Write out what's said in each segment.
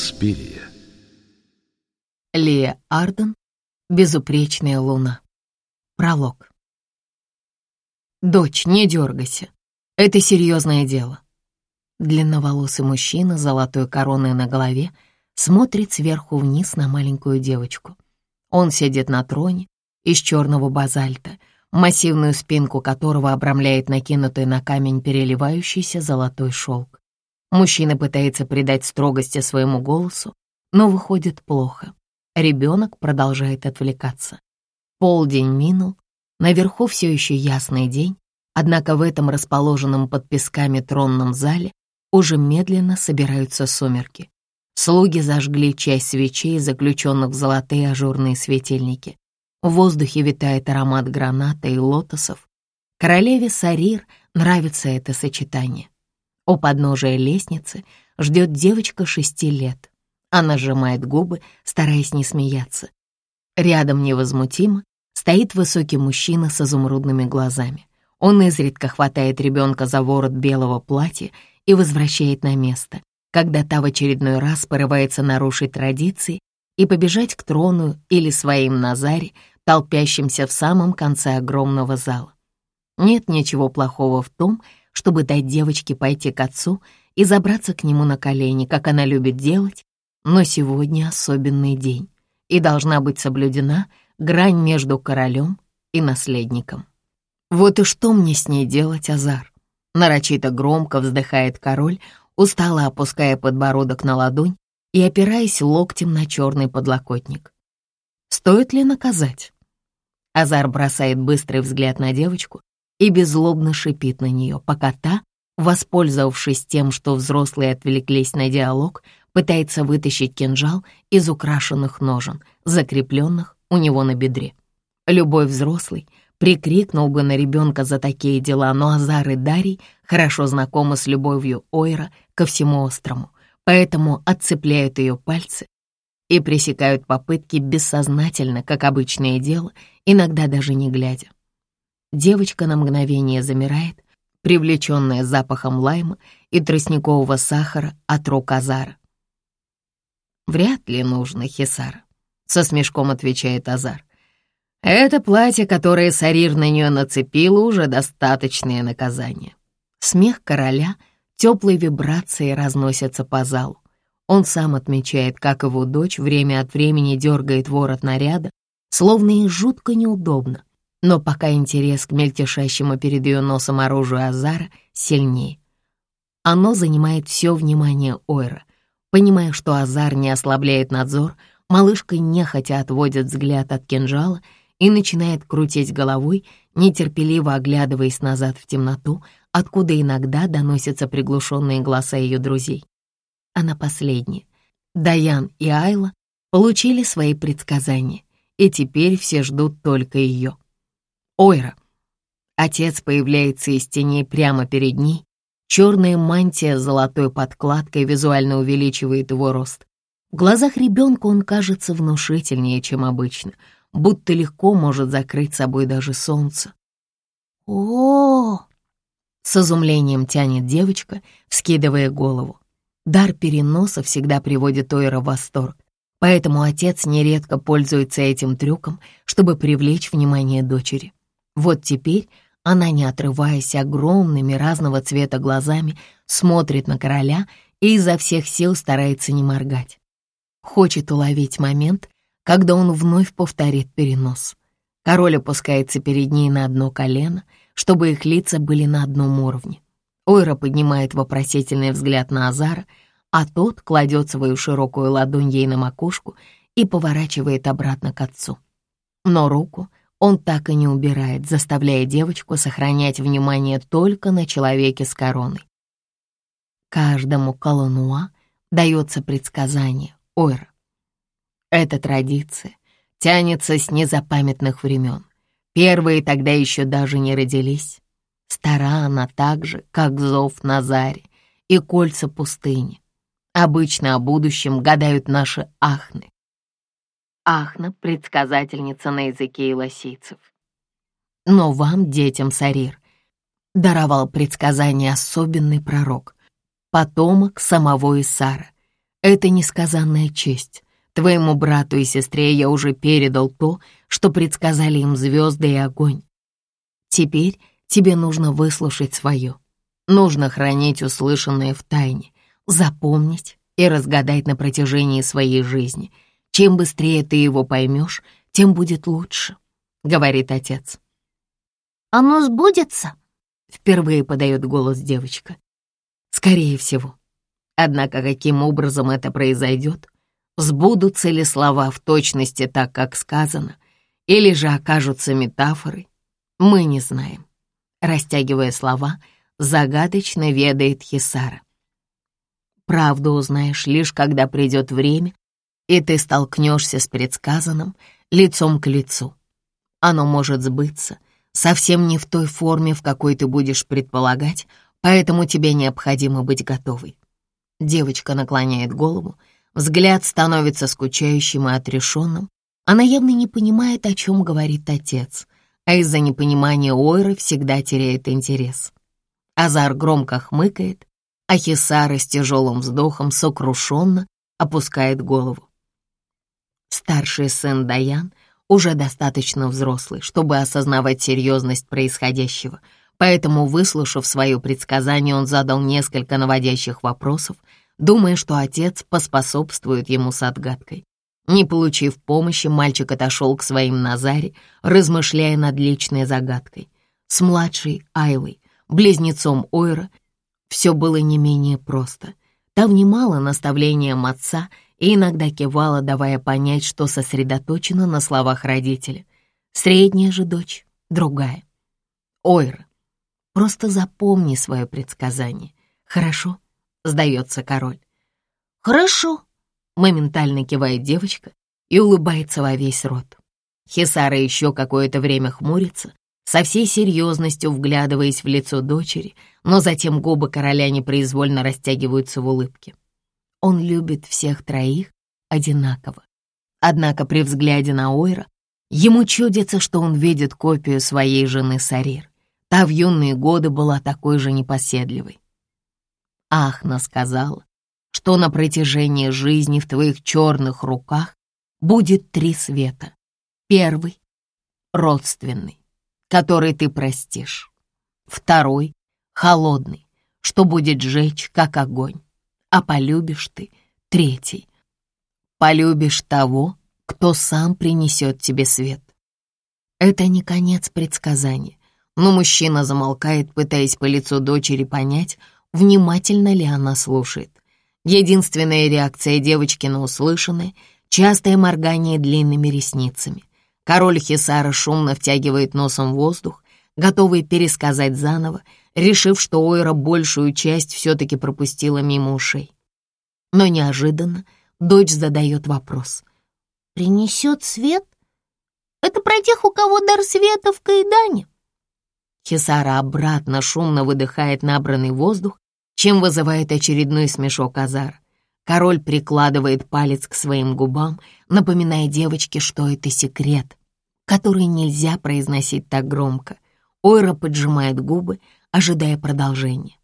Инспирия. Лия Арден. Безупречная луна. Пролог. «Дочь, не дергайся. Это серьезное дело». Длинноволосый мужчина с золотой короной на голове смотрит сверху вниз на маленькую девочку. Он сидит на троне из черного базальта, массивную спинку которого обрамляет накинутый на камень переливающийся золотой шелк. Мужчина пытается придать строгости своему голосу, но выходит плохо. Ребенок продолжает отвлекаться. Полдень минул, наверху все еще ясный день, однако в этом расположенном под песками тронном зале уже медленно собираются сумерки. Слуги зажгли часть свечей, заключенных в золотые ажурные светильники. В воздухе витает аромат граната и лотосов. Королеве Сарир нравится это сочетание. У подножия лестницы ждет девочка 6 лет. Она сжимает губы, стараясь не смеяться. Рядом невозмутимо стоит высокий мужчина с изумрудными глазами. Он изредка хватает ребенка за ворот белого платья и возвращает на место, когда та в очередной раз порывается нарушить традиции и побежать к трону или своим Назаре, толпящимся в самом конце огромного зала. Нет ничего плохого в том, чтобы дать девочке пойти к отцу и забраться к нему на колени, как она любит делать, но сегодня особенный день, и должна быть соблюдена грань между королем и наследником. «Вот и что мне с ней делать, Азар?» Нарочито громко вздыхает король, устало опуская подбородок на ладонь и опираясь локтем на черный подлокотник. «Стоит ли наказать?» Азар бросает быстрый взгляд на девочку и беззлобно шипит на нее, пока та, воспользовавшись тем, что взрослые отвлеклись на диалог, пытается вытащить кинжал из украшенных ножен, закрепленных у него на бедре. Любой взрослый прикрикнул бы на ребенка за такие дела, но Азар и Дарий хорошо знакомы с любовью Ойра ко всему острому, поэтому отцепляют ее пальцы и пресекают попытки бессознательно, как обычное дело, иногда даже не глядя. Девочка на мгновение замирает, привлеченная запахом лайма и тростникового сахара от рук Азара. «Вряд ли нужно, Хисара», — со смешком отвечает Азар. «Это платье, которое Сарир на нее нацепила, уже достаточное наказание». Смех короля теплой вибрацией разносится по залу. Он сам отмечает, как его дочь время от времени дергает ворот наряда, словно ей жутко неудобно. Но пока интерес к мельтешащему перед ее носом оружию Азара сильнее. Оно занимает все внимание Ойра. Понимая, что Азар не ослабляет надзор, малышка нехотя отводит взгляд от кинжала и начинает крутить головой, нетерпеливо оглядываясь назад в темноту, откуда иногда доносятся приглушенные голоса ее друзей. Она последняя. Даян и Айла получили свои предсказания, и теперь все ждут только ее. Ойра. Отец появляется из теней прямо перед ней. Черная мантия с золотой подкладкой визуально увеличивает его рост. В глазах ребенка он кажется внушительнее, чем обычно, будто легко может закрыть собой даже солнце. О! С изумлением тянет девочка, вскидывая голову. Дар переноса всегда приводит Ойра в восторг, поэтому отец нередко пользуется этим трюком, чтобы привлечь внимание дочери. Вот теперь она, не отрываясь огромными разного цвета глазами, смотрит на короля и изо всех сил старается не моргать. Хочет уловить момент, когда он вновь повторит перенос. Король опускается перед ней на одно колено, чтобы их лица были на одном уровне. Ойра поднимает вопросительный взгляд на Азара, а тот кладет свою широкую ладонь ей на макушку и поворачивает обратно к отцу. Но руку он так и не убирает, заставляя девочку сохранять внимание только на человеке с короной. Каждому колонуа дается предсказание Ойра. Эта традиция тянется с незапамятных времен. Первые тогда еще даже не родились. Стара она так же, как зов Назари и кольца пустыни. Обычно о будущем гадают наши ахны. Ахна — предсказательница на языке илосийцев. Но вам, детям Сарир, даровал предсказание особенный пророк, потомок самого Исара. Это несказанная честь. Твоему брату и сестре я уже передал то, что предсказали им звезды и огонь. Теперь тебе нужно выслушать свое. Нужно хранить услышанное в тайне, запомнить и разгадать на протяжении своей жизни. Чем быстрее ты его поймешь, тем будет лучше, — говорит отец. «Оно сбудется?» — впервые подает голос девочка. Скорее всего. Однако каким образом это произойдет? Сбудутся ли слова в точности так, как сказано, или же окажутся метафорой? Мы не знаем. Растягивая слова, загадочно ведает Хисара. Правду узнаешь лишь когда придет время, и ты столкнешься с предсказанным лицом к лицу. Оно может сбыться совсем не в той форме, в какой ты будешь предполагать, поэтому тебе необходимо быть готовой. Девочка наклоняет голову, взгляд становится скучающим и отрешенным. Она явно не понимает, о чем говорит отец, а из-за непонимания Ойры всегда теряет интерес. Азар громко хмыкает, а Хисара с тяжелым вздохом сокрушенно опускает голову. Старший сын Даян уже достаточно взрослый, чтобы осознавать серьезность происходящего, поэтому, выслушав свое предсказание, он задал несколько наводящих вопросов, думая, что отец поспособствует ему с отгадкой. Не получив помощи, мальчик отошел к своим Назаре, размышляя над личной загадкой. С младшей Айлой, близнецом Ойра, все было не менее просто. Та внимала наставлениям отца и иногда кивала, давая понять, что сосредоточена на словах родителя. Средняя же дочь — другая. Ойра, просто запомни свое предсказание. Хорошо? Сдается король. «Хорошо», — моментально кивает девочка и улыбается во весь рот. Хисара еще какое-то время хмурится, со всей серьезностью вглядываясь в лицо дочери, но затем губы короля непроизвольно растягиваются в улыбке. Он любит всех троих одинаково. Однако при взгляде на Ойра ему чудится, что он видит копию своей жены Сарир. Та в юные годы была такой же непоседливой. Ахна сказала, что на протяжении жизни в твоих черных руках будет 3 света. Первый — родственный, который ты простишь. Второй — холодный, что будет жечь, как огонь. А полюбишь ты — третий. Полюбишь того, кто сам принесет тебе свет. Это не конец предсказания, но мужчина замолкает, пытаясь по лицу дочери понять, внимательно ли она слушает. Единственная реакция девочки на услышанное — частое моргание длинными ресницами. Король Хисара шумно втягивает носом воздух, готовый пересказать заново, решив, что Ойра большую часть все-таки пропустила мимо ушей. Но неожиданно дочь задает вопрос. «Принесет свет? Это про тех, у кого дар света в Каэдане?» Хисара обратно шумно выдыхает набранный воздух, чем вызывает очередной смешок Азара. Король прикладывает палец к своим губам, напоминая девочке, что это секрет, который нельзя произносить так громко. Ойра поджимает губы, ожидая продолжения.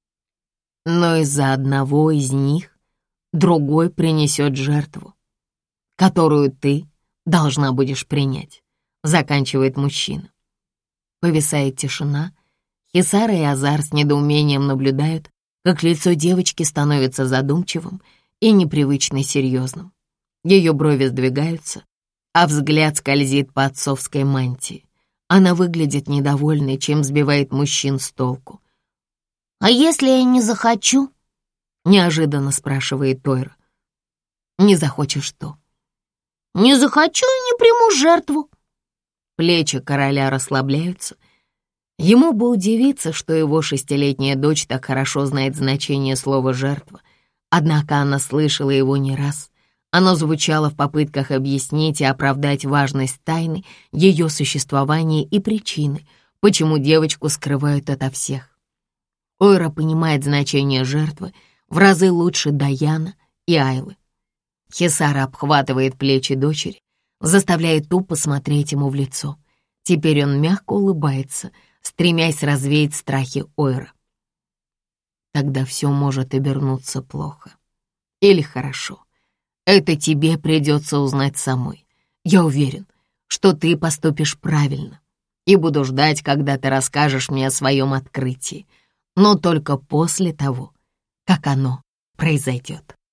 Но из-за одного из них другой принесет жертву, которую ты должна будешь принять, заканчивает мужчина. Повисает тишина. Хисара и Азар с недоумением наблюдают, как лицо девочки становится задумчивым и непривычно серьезным. Ее брови сдвигаются, а взгляд скользит по отцовской мантии. Она выглядит недовольной, чем сбивает мужчин с толку. «А если я не захочу?» — неожиданно спрашивает Тойра. «Не захочешь что?» «Не захочу и не приму жертву». Плечи короля расслабляются. Ему бы удивиться, что его 6-летняя дочь так хорошо знает значение слова «жертва». Однако она слышала его не раз. Оно звучало в попытках объяснить и оправдать важность тайны, ее существования и причины, почему девочку скрывают ото всех. Ойра понимает значение жертвы в разы лучше Даяна и Айлы. Хисара обхватывает плечи дочери, заставляя тупо смотреть ему в лицо. Теперь он мягко улыбается, стремясь развеять страхи Ойра. Тогда все может обернуться плохо. или хорошо. Это тебе придется узнать самой. Я уверен, что ты поступишь правильно, и буду ждать, когда ты расскажешь мне о своем открытии, но только после того, как оно произойдет.